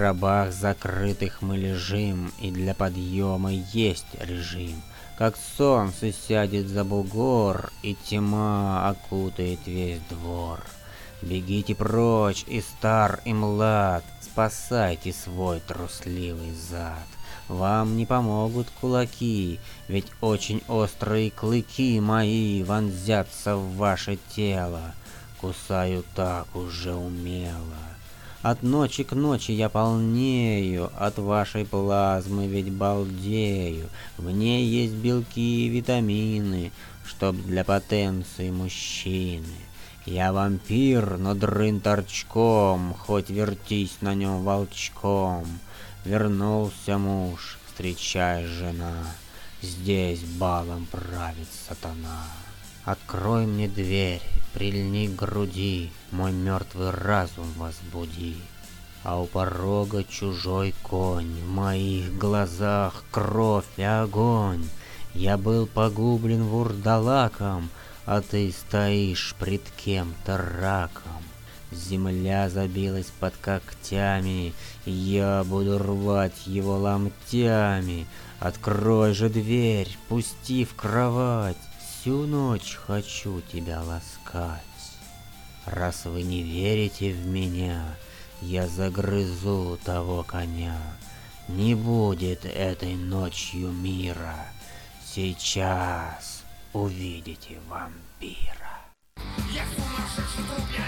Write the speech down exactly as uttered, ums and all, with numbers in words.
гробах закрытых мы лежим, и для подъема есть режим. Как солнце сядет за бугор, и тьма окутает весь двор. Бегите прочь, и стар, и млад, спасайте свой трусливый зад. Вам не помогут кулаки, ведь очень острые клыки мои вонзятся в ваше тело. Кусаю так уже умело. От ночи к ночи я полнею, от вашей плазмы ведь балдею. В ней есть белки и витамины, чтоб для потенции мужчины. Я вампир, но дрын торчком, хоть вертись на нем волчком. Вернулся муж, встречай жена, здесь балом правит сатана. Открой мне дверь, прильни к груди, мой мертвый разум возбуди. А у порога чужой конь, в моих глазах кровь и огонь. Я был погублен вурдалаком, а ты стоишь пред кем-то раком. Земля забилась под когтями, я буду рвать его ломтями. Открой же дверь, пусти в кровать, всю ночь хочу тебя ласкать. Раз вы не верите в меня, я загрызу того коня. Не будет этой ночью мира, сейчас увидите вампира. Я сумасшедший трубля.